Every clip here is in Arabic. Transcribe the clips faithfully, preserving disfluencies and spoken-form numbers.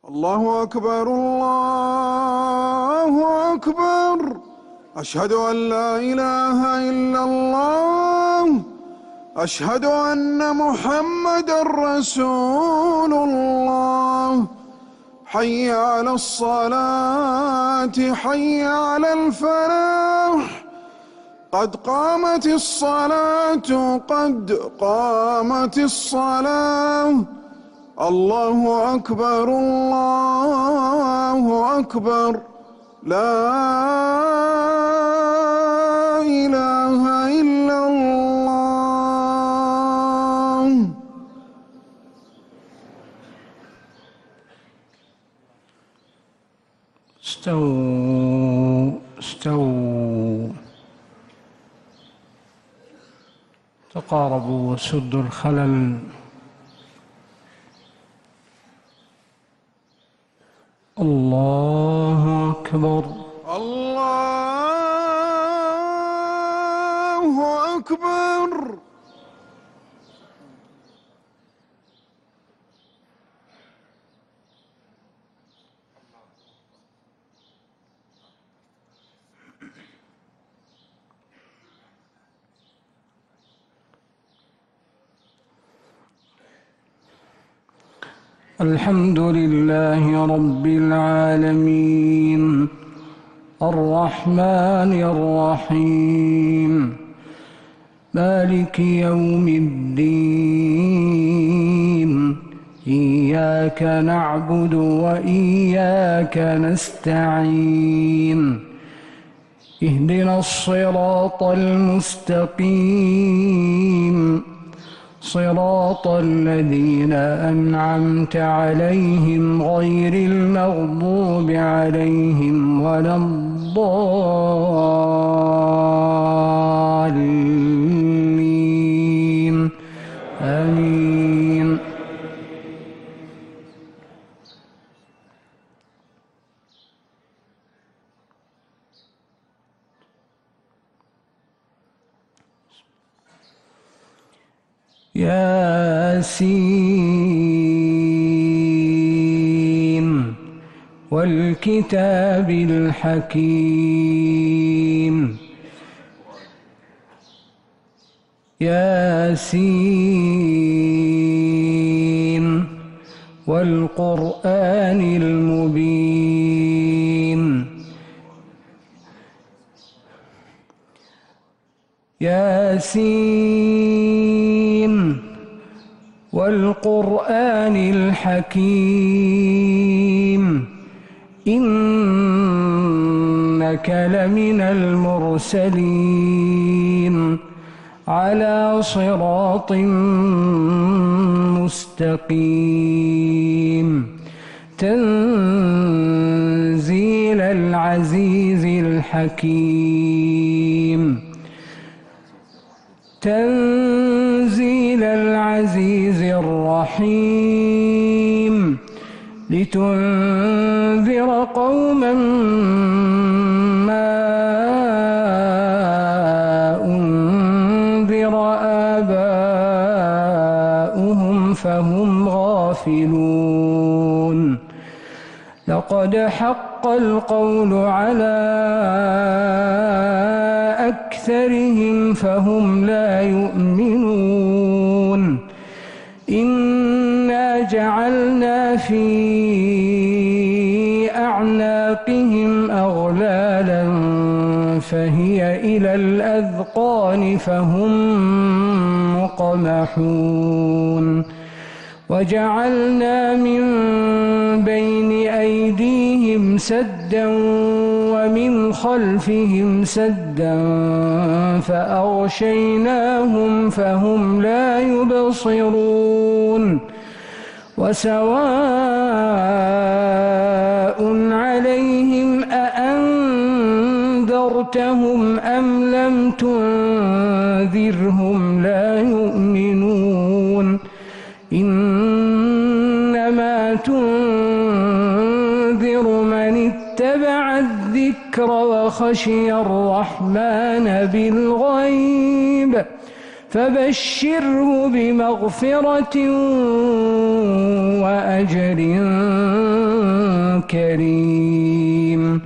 الله أكبر الله أكبر. أشهد أن لا إله إلا الله. أشهد أن محمدًا رسول الله. حي على الصلاة حي على الفلاح. قد قامت الصلاة قد قامت الصلاة. الله أكبر الله أكبر. لا إله إلا الله. استووا استووا تقاربوا وسدوا الخلل. الله أكبر الله أكبر. الحمد لله رب العالمين الرحمن الرحيم مالك يوم الدين. إياك نعبد وإياك نستعين. اهدنا الصراط المستقيم صراط الذين أنعمت عليهم غير المغضوب عليهم ولا الضالين. آمين. ياسين والكتاب الحكيم. ياسين والقرآن المبين. ياسين والقرآن الحكيم. إنك لمن المرسلين على صراط مستقيم. تنزيل العزيز الحكيم. تنزيل العزيز الرحيم. لتنذر قوما ما أنذر آباؤهم فهم غافلون. لقد حق القول على أكثرهم فهم لا يؤمنون. إنا جعلنا في أعناقهم أغلالا فهي إلى الأذقان فهم مقمحون. وجعلنا من بين أيديهم سدا ومن خلفهم سدا فأغشيناهم فهم لا يبصرون. وسواء عليهم أأنذرتهم أم لم تنذرهم لا يؤمنون. إنما تنذر من اتبع الذكر وخشي الرحمن بالغيب فبشره بمغفرة وأجر كريم.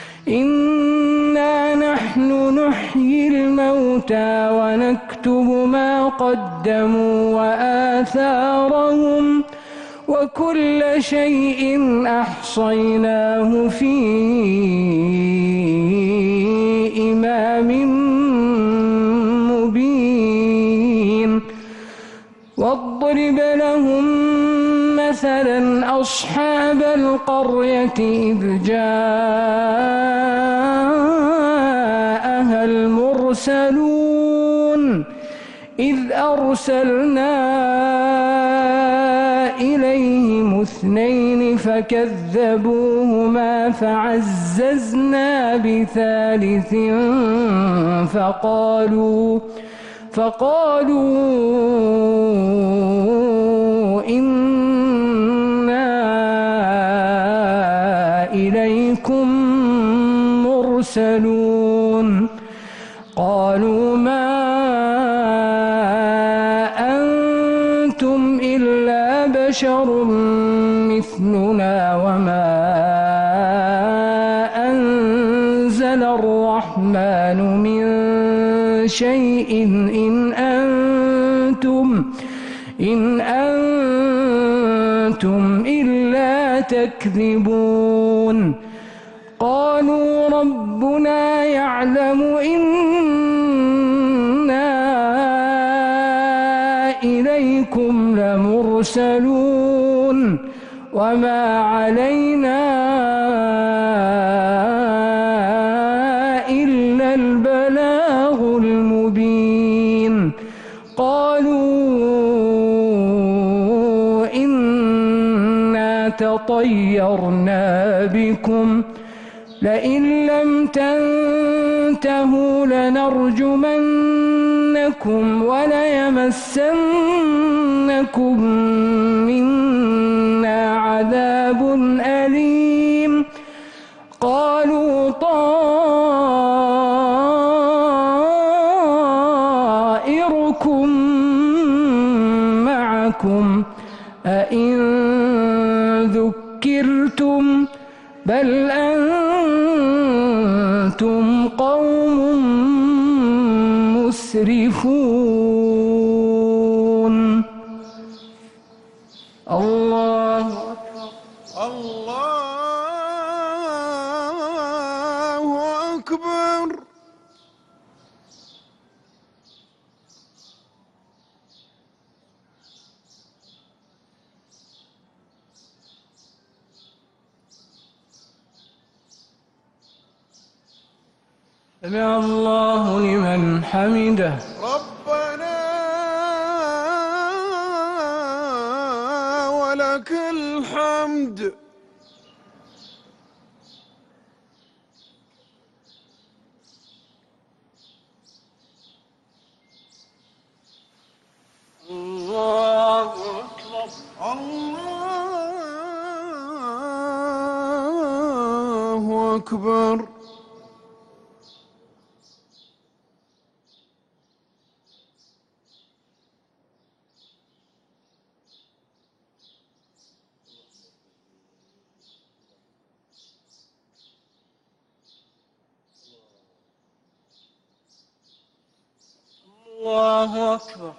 إنا نحن نحيي الموتى ونكتب ما قدموا وآثارهم وكل شيء أحصيناه في إمام مبين. واضرب لهم مثلا أصحاب القرية إذ جاءها المرسلون إذ أرسلنا إليهم اثنين فكذبوهما فعززنا بثالث فقالوا فقالوا إنا إليكم مرسلون. قالوا ما أنتم إلا بشر مثلنا وما أنزل الرحمن من شيء إن أنتم إن أنتم إلا تكذبون. قالوا ربنا يعلم إنا إليكم لمرسلون وما علينا إلا البلاغ المبين. قالوا إنا تطيرنا بكم لئن لم تنتهوا لنرجمنكم وليمسنكم منا عذاب أليم. قالوا طائركم معكم أئن ذكرتم بل أنتم قوم مسرفون. الله الله أكبر. سمع الله لمن حمده. ربنا ولك الحمد. الله أكبر. الله أكبر. الله أكبر.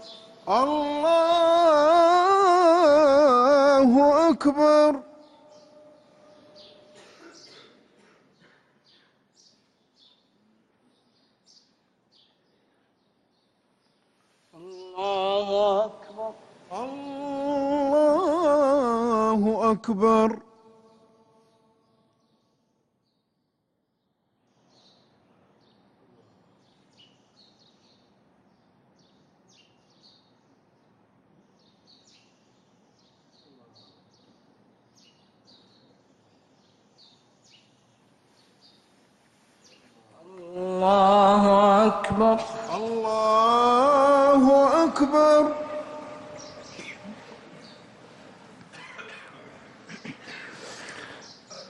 الله أكبر. الله أكبر. الله أكبر. الله أكبر. الله أكبر.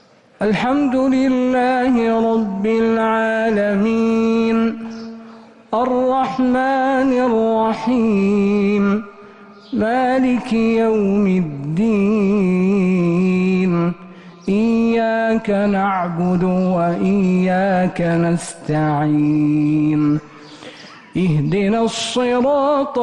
الحمد لله رب العالمين الرحمن الرحيم مالك يوم الدين إياك نعبد وإياك نستعين اهدنا الصراط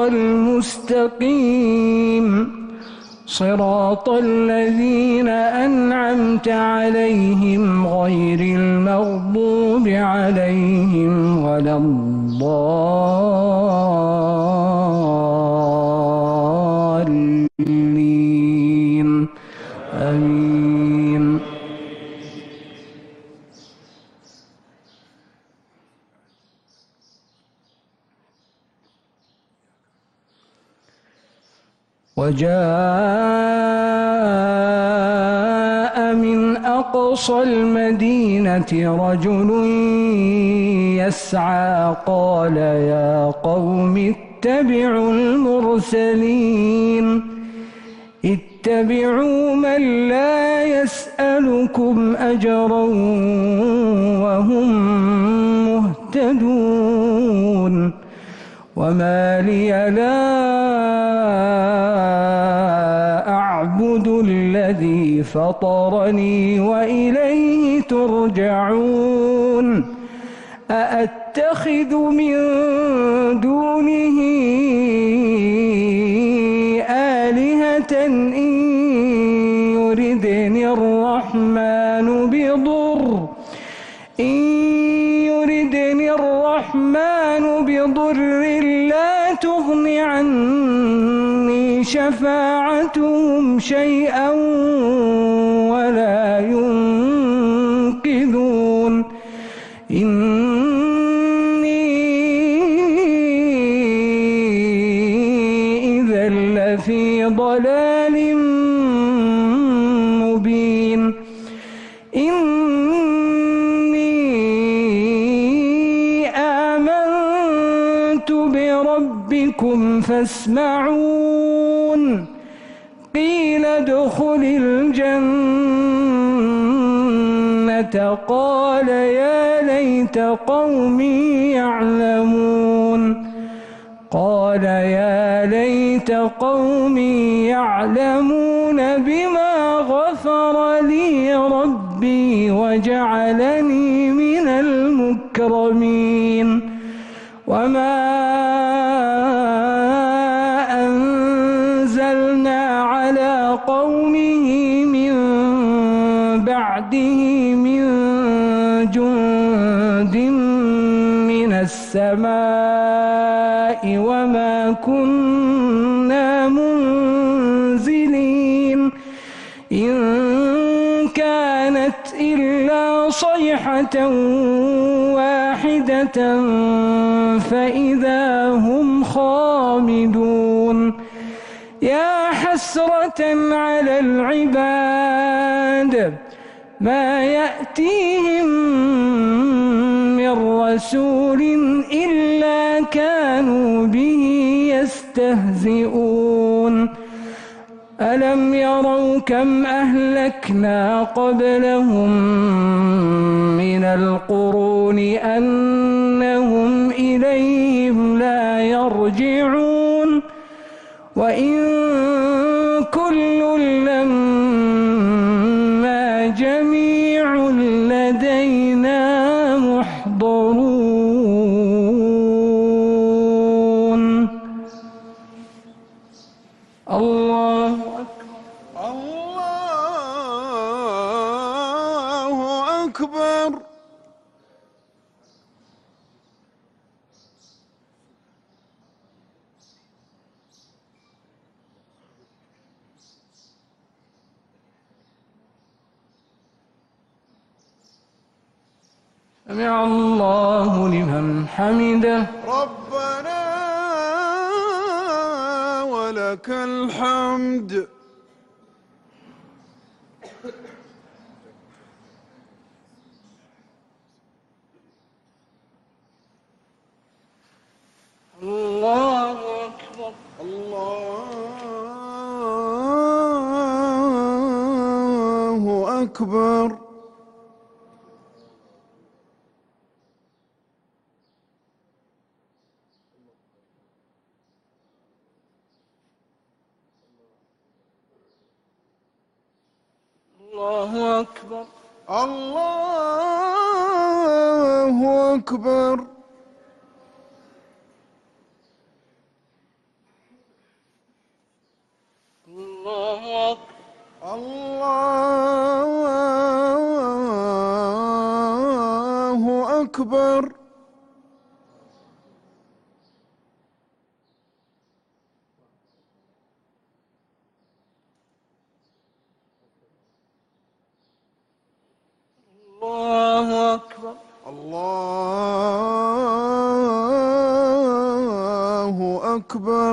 المستقيم صراط الذين أنعمت عليهم غير المغضوب عليهم ولا الضالين آمين. وجاء من أقصى المدينة رجل يسعى قال يا قوم اتبعوا المرسلين اتبعوا من لا يسألكم أجرا وهم مهتدون وما لي لا أعبد الذي فطرني وإليه ترجعون أأتخذ من دونه آلهة إن يردني الرحمن بضر إن يردني الرحمن بضر لا تغن عني شفاعتهم شيئا ولا ينقذون إني إذا لفي ضلال مبين بربكم فاسمعون قيل ادخل الجنة قال يا ليت قومي يعلمون قال يا ليت قومي يعلمون بما غفر لي ربي وجعلني من المكرمين وما أنزلنا على قومه من بعده من جند من السماء وما كنا منزلين إن كانت إلا صيحة واحدة فإذا هم خامدون يا حسرة على العباد ما يأتيهم من رسول إلا كانوا به يستهزئون ألم يروا كم أهلكنا قبلهم من القرون أنهم إليهم لا يرجعون وإن كل لما جميع لدينا محضرون. الله الله أكبر. سمع الله لمن حمده ربنا ولك الحمد. الله أكبر. الله أكبر. أكبر الله أكبر الله أكبر الله أكبر الله أكبر الله أكبر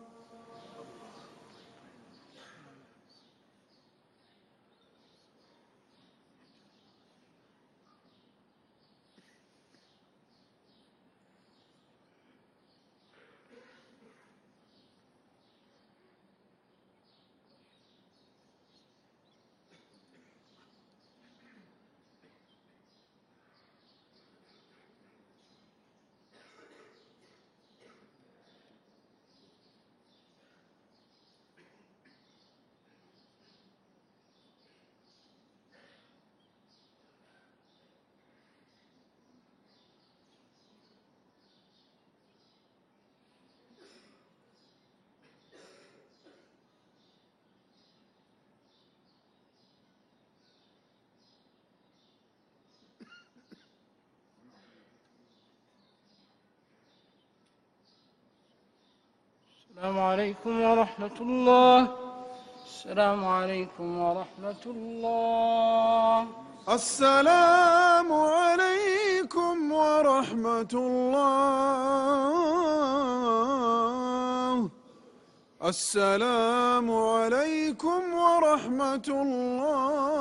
السلام عليكم ورحمة الله. السلام عليكم ورحمة الله. السلام عليكم ورحمة الله. السلام عليكم ورحمة الله.